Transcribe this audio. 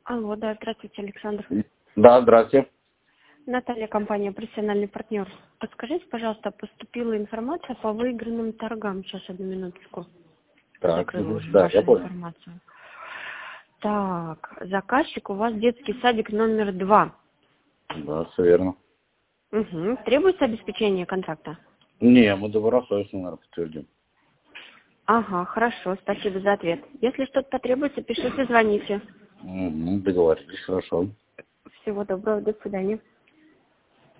Алло, да, здравствуйте, Александр. Да, здравствуйте. Наталья, компания «Профессиональный партнер». Подскажите, пожалуйста, поступила информация по выигранным торгам. Сейчас, одну минуточку. Так, Закрыла уже да, я вашу понял. информацию. Так, заказчик у вас детский садик номер 2. Да, все верно. Угу. Требуется обеспечение контракта? Не, мы добросовестно, наверное, подтвердим. Ага, хорошо, спасибо за ответ. Если что-то потребуется, пишите, звоните. Договорились, хорошо. Всего доброго, до свидания.